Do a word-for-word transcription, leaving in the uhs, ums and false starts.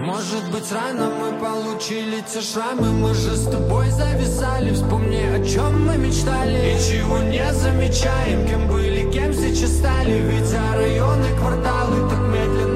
Может быть, рано мы получили те шрамы. Мы же с тобой зависали. Вспомни, о чем мы мечтали. И чего не замечаем, кем были, кем сейчас стали. Ведь а районы, кварталы так медленно